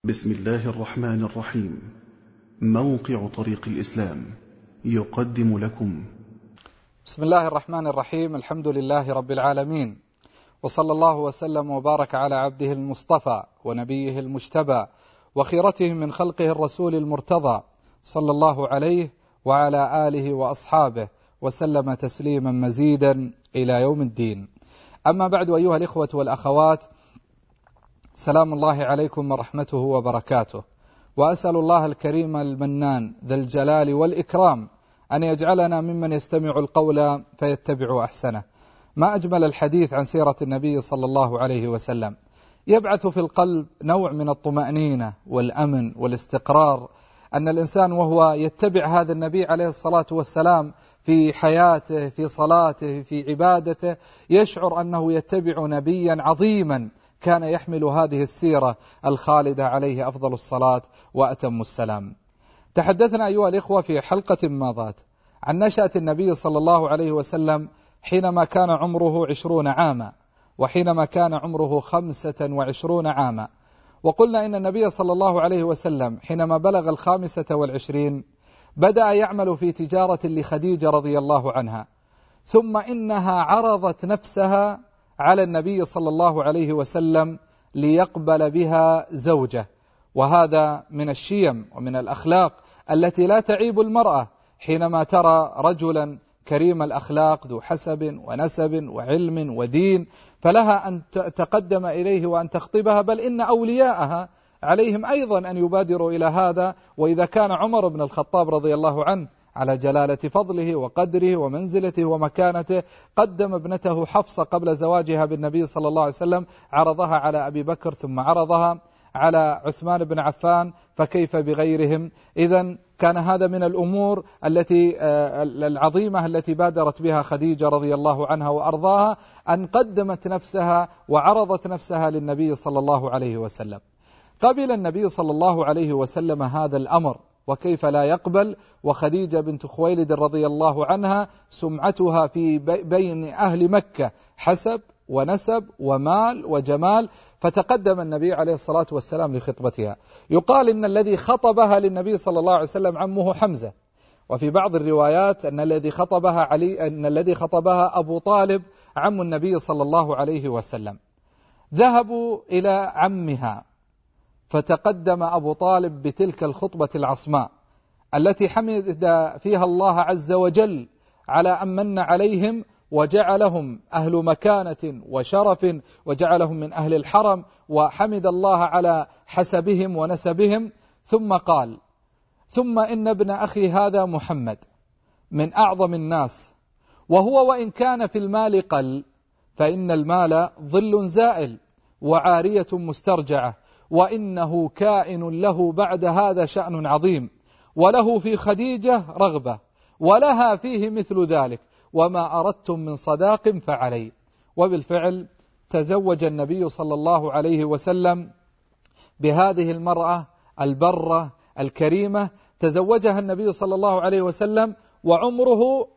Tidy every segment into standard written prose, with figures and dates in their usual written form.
بسم الله الرحمن الرحيم. موقع طريق الإسلام يقدم لكم. بسم الله الرحمن الرحيم. الحمد لله رب العالمين، وصلى الله وسلم وبارك على عبده المصطفى ونبيه المجتبى وخيرته من خلقه الرسول المرتضى، صلى الله عليه وعلى آله وأصحابه وسلم تسليما مزيدا إلى يوم الدين. أما بعد، أيها الإخوة والأخوات، سلام الله عليكم ورحمته وبركاته، وأسأل الله الكريم المنان ذا الجلال والإكرام أن يجعلنا ممن يستمع القول فيتبع أحسنه. ما أجمل الحديث عن سيرة النبي صلى الله عليه وسلم، يبعث في القلب نوع من الطمأنينة والأمن والاستقرار، أن الإنسان وهو يتبع هذا النبي عليه الصلاة والسلام في حياته، في صلاته، في عبادته، يشعر أنه يتبع نبيا عظيما كان يحمل هذه السيرة الخالدة عليه أفضل الصلاة وأتم السلام. تحدثنا أيها الإخوة في حلقة ماضت عن نشأة النبي صلى الله عليه وسلم حينما كان عمره 20 عاما، وحينما كان عمره 25 عاما. وقلنا إن النبي صلى الله عليه وسلم حينما بلغ 25 بدأ يعمل في تجارة لخديجة رضي الله عنها، ثم إنها عرضت نفسها على النبي صلى الله عليه وسلم ليقبل بها زوجة. وهذا من الشيم ومن الأخلاق التي لا تعيب المرأة، حينما ترى رجلا كريم الأخلاق ذو حسب ونسب وعلم ودين فلها أن تقدم إليه وأن تخطبها، بل إن أولياءها عليهم أيضا أن يبادروا إلى هذا. وإذا كان عمر بن الخطاب رضي الله عنه على جلالة فضله وقدره ومنزلته ومكانته قدم ابنته حفصة قبل زواجها بالنبي صلى الله عليه وسلم، عرضها على أبي بكر ثم عرضها على عثمان بن عفان، فكيف بغيرهم؟ إذن كان هذا من الأمور العظيمة التي بادرت بها خديجة رضي الله عنها وأرضاها، أن قدمت نفسها وعرضت نفسها للنبي صلى الله عليه وسلم. قبل النبي صلى الله عليه وسلم هذا الأمر، وكيف لا يقبل؟ وخديجة بنت خويلد رضي الله عنها سمعتها في بين أهل مكة حسب ونسب ومال وجمال، فتقدم النبي عليه الصلاة والسلام لخطبتها. يقال إن الذي خطبها للنبي صلى الله عليه وسلم عمه حمزة، وفي بعض الروايات أن الذي خطبها أبو طالب عم النبي صلى الله عليه وسلم. ذهبوا إلى عمها، فتقدم أبو طالب بتلك الخطبة العصماء التي حمد فيها الله عز وجل على أن من عليهم وجعلهم أهل مكانة وشرف، وجعلهم من أهل الحرم، وحمد الله على حسبهم ونسبهم. ثم قال: ثم إن ابن أخي هذا محمد من أعظم الناس، وهو وإن كان في المال قل، فإن المال ظل زائل وعارية مسترجعة، وإنه كائن له بعد هذا شأن عظيم، وله في خديجة رغبة، ولها فيه مثل ذلك، وما أردتم من صداق فعلي. وبالفعل تزوج النبي صلى الله عليه وسلم بهذه المرأة البرة الكريمة. تزوجها النبي صلى الله عليه وسلم وعمره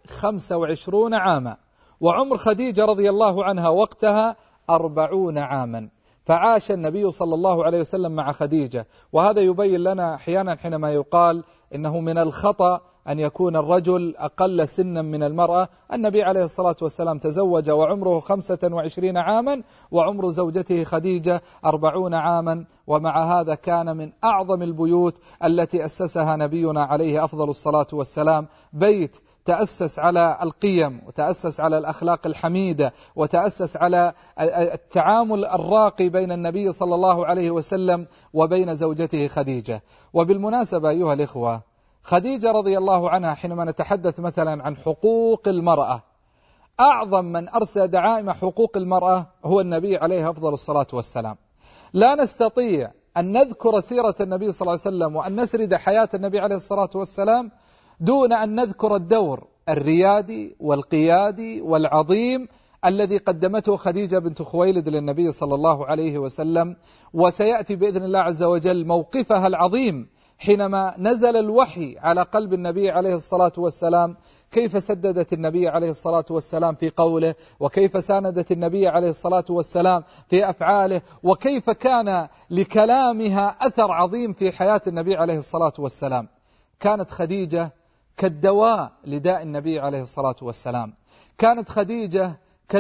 25 عاما، وعمر خديجة رضي الله عنها وقتها 40 عاما. فعاش النبي صلى الله عليه وسلم مع خديجة. وهذا يبين لنا أحيانا حينما يقال إنه من الخطأ أن يكون الرجل أقل سنا من المرأة. النبي عليه الصلاة والسلام تزوج وعمره 25 عاما، وعمر زوجته خديجة 40 عاما، ومع هذا كان من أعظم البيوت التي أسسها نبينا عليه أفضل الصلاة والسلام، بيت تأسس على القيم، وتأسس على الأخلاق الحميدة، وتأسس على التعامل الراقي بين النبي صلى الله عليه وسلم وبين زوجته خديجة. وبالمناسبة أيها الإخوة، خديجة رضي الله عنها حينما نتحدث مثلا عن حقوق المرأة، أعظم من أرسى دعائم حقوق المرأة هو النبي عليه أفضل الصلاة والسلام. لا نستطيع أن نذكر سيرة النبي صلى الله عليه وسلم وأن نسرد حياة النبي عليه الصلاة والسلام دون أن نذكر الدور الريادي والقيادي والعظيم الذي قدمته خديجة بنت خويلد للنبي صلى الله عليه وسلم. وسيأتي بإذن الله عز وجل موقفها العظيم حينما نزل الوحي على قلب النبي عليه الصلاة والسلام كيف سددت النبي عليه الصلاة والسلام في قوله، وكيف ساندت النبي عليه الصلاة والسلام في أفعاله، وكيف كان لكلامها أثر عظيم في حياة النبي عليه الصلاة والسلام. كانت خديجة كالدواء لداء النبي عليه الصلاة والسلام، كانت خديجة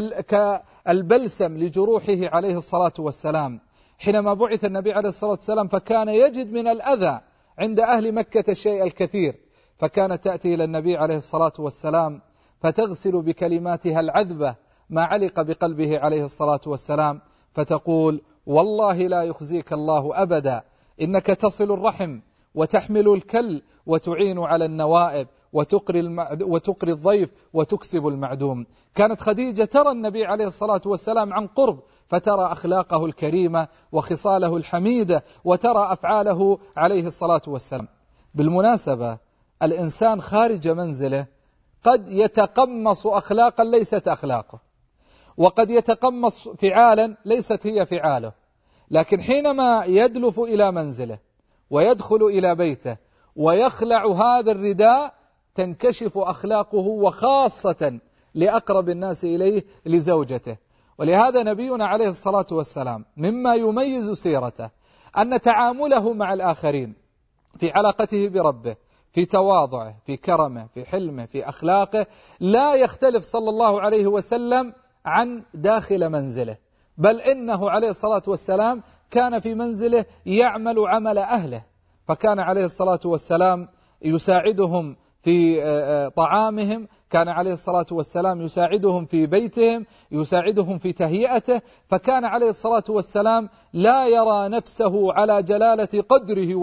كالبلسم لجروحه عليه الصلاة والسلام. حينما بعث النبي عليه الصلاة والسلام فكان يجد من الأذى عند أهل مكة الشيء الكثير، فكانت تأتي إلى النبي عليه الصلاة والسلام فتغسل بكلماتها العذبة ما علق بقلبه عليه الصلاة والسلام، فتقول: والله لا يخزيك الله أبدا، إنك تصل الرحم وتحمل الكل وتعين على النوائب وتقري الضيف وتكسب المعدوم. كانت خديجة ترى النبي عليه الصلاة والسلام عن قرب، فترى أخلاقه الكريمة وخصاله الحميدة وترى أفعاله عليه الصلاة والسلام. بالمناسبة الإنسان خارج منزله قد يتقمص أخلاقا ليست أخلاقه، وقد يتقمص فعالا ليست هي فعاله، لكن حينما يدلف إلى منزله ويدخل إلى بيته ويخلع هذا الرداء تنكشف أخلاقه، وخاصة لأقرب الناس إليه لزوجته. ولهذا نبينا عليه الصلاة والسلام مما يميز سيرته أن تعامله مع الآخرين في علاقته بربه، في تواضعه، في كرمه، في حلمه، في أخلاقه، لا يختلف صلى الله عليه وسلم عن داخل منزله، بل إنه عليه الصلاة والسلام كان في منزله يعمل عمل أهله، فكان عليه الصلاة والسلام يساعدهم في طعامهم، كان عليه الصلاة والسلام يساعدهم في بيتهم، يساعدهم في تهيئته، فكان عليه الصلاة والسلام لا يرى نفسه على جلالة قدره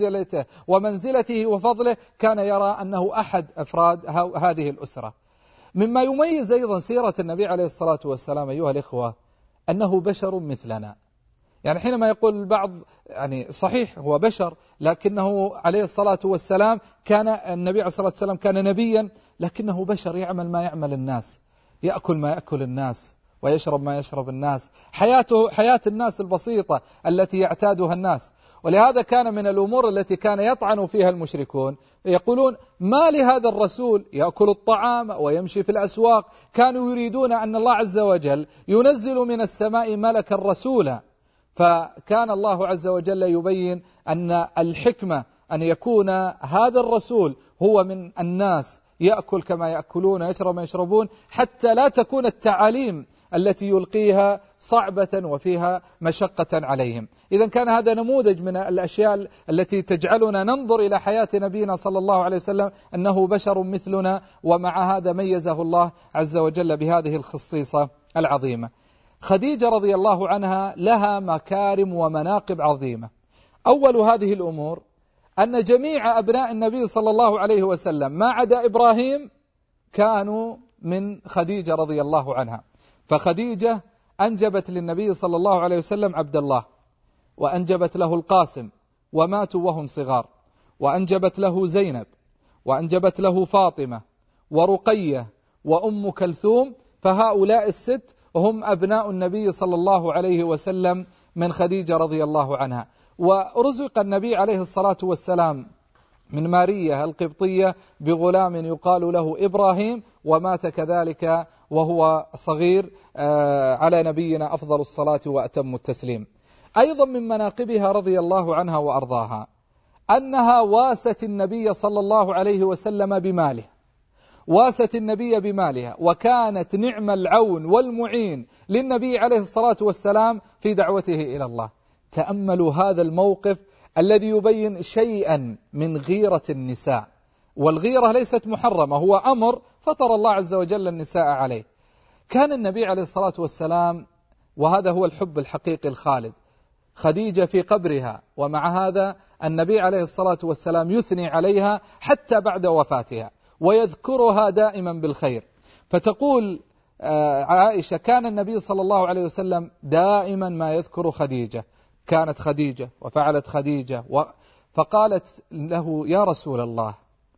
ومنزلته وفضله، كان يرى أنه أحد أفراد هذه الأسرة. مما يميز أيضا سيرة النبي عليه الصلاة والسلام أيها الإخوة أنه بشر مثلنا. يعني حينما يقول البعض يعني صحيح هو بشر، لكنه عليه الصلاة والسلام كان النبي عليه الصلاة والسلام كان نبيا، لكنه بشر يعمل ما يعمل الناس، يأكل ما يأكل الناس، ويشرب ما يشرب الناس، حياته حياة الناس البسيطة التي يعتادها الناس. ولهذا كان من الأمور التي كان يطعن فيها المشركون، يقولون: ما لهذا الرسول يأكل الطعام ويمشي في الأسواق. كانوا يريدون أن الله عز وجل ينزل من السماء ملكا رسولا، فكان الله عز وجل يبين أن الحكمة أن يكون هذا الرسول هو من الناس، يأكل كما يأكلون، يشرب ما يشربون، حتى لا تكون التعاليم التي يلقيها صعبة وفيها مشقة عليهم. إذا كان هذا نموذج من الأشياء التي تجعلنا ننظر إلى حياة نبينا صلى الله عليه وسلم أنه بشر مثلنا، ومع هذا ميزه الله عز وجل بهذه الخصيصة العظيمة. خديجة رضي الله عنها لها مكارم ومناقب عظيمة. أول هذه الأمور أن جميع أبناء النبي صلى الله عليه وسلم ما عدا إبراهيم كانوا من خديجة رضي الله عنها. فخديجة أنجبت للنبي صلى الله عليه وسلم عبد الله، وأنجبت له القاسم وماتوا وهم صغار، وأنجبت له زينب، وأنجبت له فاطمة ورقية وأم كلثوم، فهؤلاء الست هم أبناء النبي صلى الله عليه وسلم من خديجة رضي الله عنها. ورزق النبي عليه الصلاة والسلام من مارية القبطية بغلام يقال له إبراهيم، ومات كذلك وهو صغير على نبينا أفضل الصلاة وأتم التسليم. أيضا من مناقبها رضي الله عنها وأرضاها أنها واست النبي صلى الله عليه وسلم بماله، واست النبي بمالها، وكانت نعم العون والمعين للنبي عليه الصلاة والسلام في دعوته إلى الله. تأملوا هذا الموقف الذي يبين شيئا من غيرة النساء، والغيرة ليست محرمة، هو أمر فطر الله عز وجل النساء عليه. كان النبي عليه الصلاة والسلام، وهذا هو الحب الحقيقي الخالد، خديجة في قبرها، ومع هذا النبي عليه الصلاة والسلام يثني عليها حتى بعد وفاتها ويذكرها دائما بالخير. فتقول عائشة: كان النبي صلى الله عليه وسلم دائما ما يذكر خديجة، كانت خديجة وفعلت خديجة فقالت له: يا رسول الله،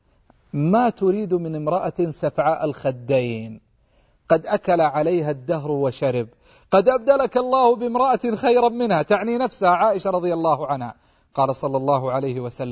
ما تريد من امرأة سفعاء الخدين قد أكل عليها الدهر وشرب، قد أبدلك الله بامرأة خيرا منها، تعني نفسها عائشة رضي الله عنها. قال صلى الله عليه وسلم: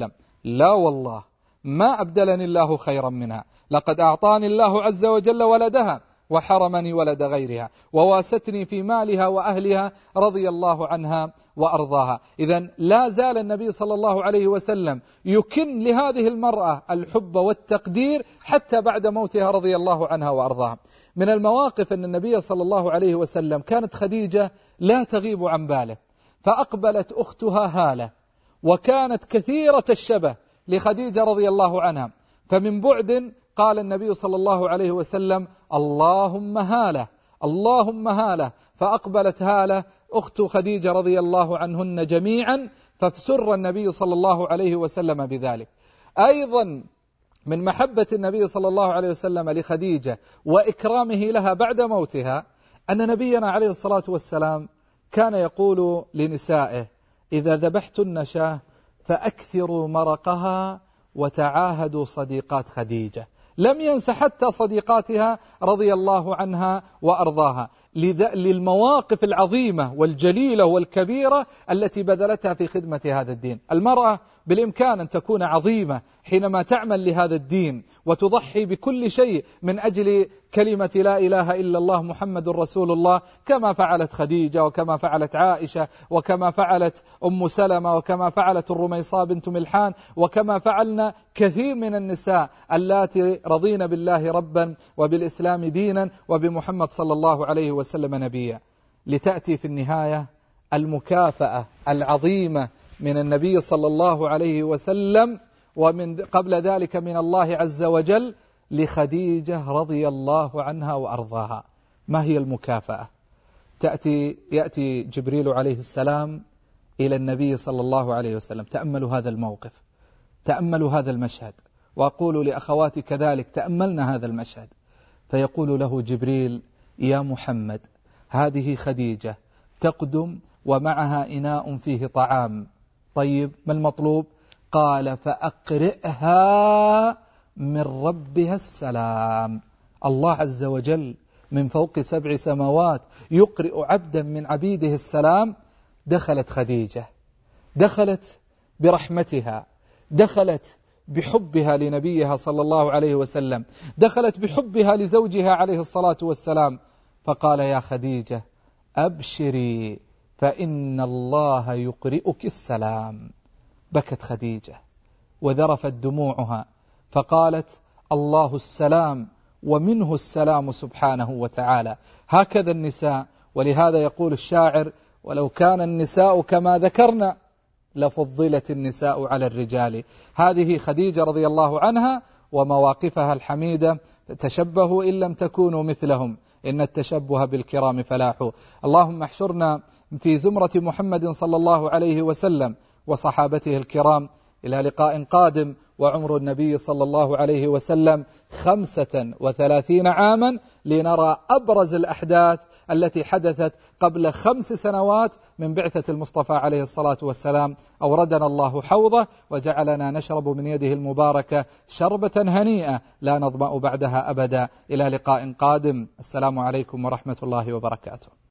لا والله ما أبدلني الله خيرا منها، لقد أعطاني الله عز وجل ولدها وحرمني ولد غيرها وواستني في مالها وأهلها رضي الله عنها وأرضاها. إذن لا زال النبي صلى الله عليه وسلم يكن لهذه المرأة الحب والتقدير حتى بعد موتها رضي الله عنها وأرضاها. من المواقف أن النبي صلى الله عليه وسلم كانت خديجة لا تغيب عن باله، فأقبلت أختها هالة وكانت كثيرة الشبه لخديجة رضي الله عنها، فمن بعد قال النبي صلى الله عليه وسلم اللهم هالة اللهم هالة، فأقبلت هالة أخت خديجة رضي الله عنهن جميعا، فسر النبي صلى الله عليه وسلم بذلك. أيضا من محبة النبي صلى الله عليه وسلم لخديجة وإكرامه لها بعد موتها أن نبينا عليه الصلاة والسلام كان يقول لنسائه إذا ذبحتن شاة فأكثروا مرقها وتعاهدوا صديقات خديجة. لم ينس حتى صديقاتها رضي الله عنها وأرضاها للمواقف العظيمة والجليلة والكبيرة التي بذلتها في خدمة هذا الدين. المرأة بالإمكان أن تكون عظيمة حينما تعمل لهذا الدين وتضحي بكل شيء من أجل كلمة لا إله إلا الله محمد رسول الله، كما فعلت خديجة وكما فعلت عائشة وكما فعلت أم سلمة وكما فعلت الرميصاء بنت ملحان وكما فعلنا كثير من النساء اللاتي رضين بالله ربا وبالإسلام دينا وبمحمد صلى الله عليه وسلم نبيا. لتأتي في النهاية المكافأة العظيمة من النبي صلى الله عليه وسلم ومن قبل ذلك من الله عز وجل لخديجة رضي الله عنها وأرضاها. ما هي المكافأة؟ يأتي جبريل عليه السلام إلى النبي صلى الله عليه وسلم. تأملوا هذا الموقف، تأملوا هذا المشهد، وأقول لأخواتي كذلك تأملنا هذا المشهد. فيقول له جبريل يا محمد هذه خديجة تقدم ومعها إناء فيه طعام. طيب ما المطلوب؟ قال فأقرئها من ربها السلام. الله عز وجل من فوق 7 سماوات يقرئ عبدا من عبيده السلام. دخلت خديجة، دخلت برحمتها، دخلت بحبها لنبيها صلى الله عليه وسلم، دخلت بحبها لزوجها عليه الصلاة والسلام. فقال يا خديجة أبشري فإن الله يقرئك السلام. بكت خديجة وذرفت دموعها فقالت الله السلام ومنه السلام سبحانه وتعالى. هكذا النساء، ولهذا يقول الشاعر ولو كان النساء كما ذكرنا لفضلت النساء على الرجال. هذه خديجة رضي الله عنها ومواقفها الحميدة. تشبهوا إن لم تكونوا مثلهم إن التشبه بالكرام فلاح. اللهم احشرنا في زمرة محمد صلى الله عليه وسلم وصحابته الكرام إلى لقاء قادم. وعمر النبي صلى الله عليه وسلم 35 عاما لنرى أبرز الأحداث التي حدثت قبل 5 سنوات من بعثة المصطفى عليه الصلاة والسلام. أوردنا الله حوضه وجعلنا نشرب من يده المباركة شربة هنيئة لا نظمأ بعدها أبدا. إلى لقاء قادم. السلام عليكم ورحمة الله وبركاته.